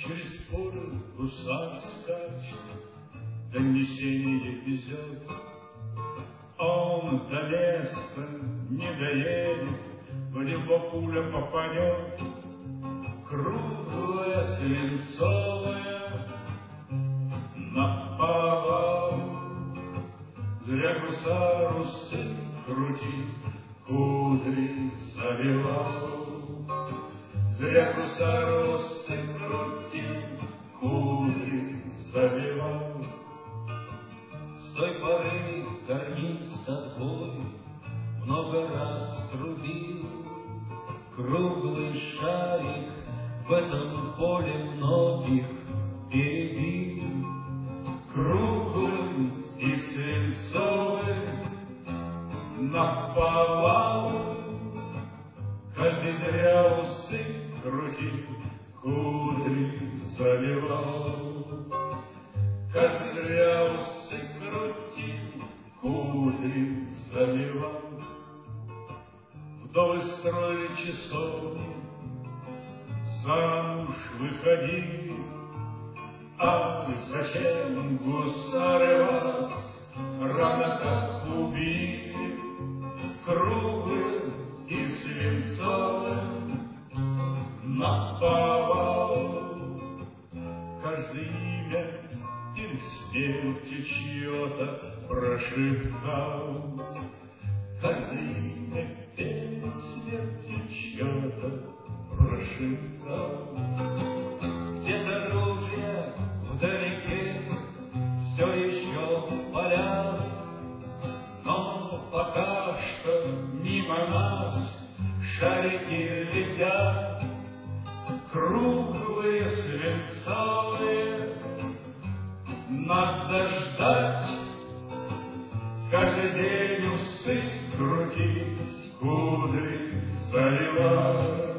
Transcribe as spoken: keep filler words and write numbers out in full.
Через поле гусар скачет, донесение везет. Он до места не доедет, в него пуля попадет. Круглая, свинцовая, наповал. Зря гусар усы крутит, кудри завивал. Зря гусар усы крутит, кудри завивал. С той поры гарнист отбой много раз трубил. Круглый шарик в этом поле многих перебил. Круглым и свинцовым наповал. Коль не зря усы крутил, кудри заливал. Коль зря усы крутил, кудри заливал. Вдовы строили часовни, замуж выходили. А зачем гусары вас рано так убили? Круглым и свинцовым наповал. Каждое имя или смерти чье-то прошептал. Каждое имя перед смертью чье-то прошептал. Где дорожья вдалеке все еще поля, но пока что мимо нас шарики летят. Круглые, свинцовые, надо ждать. Каждый день усы крутить, кудри заливать.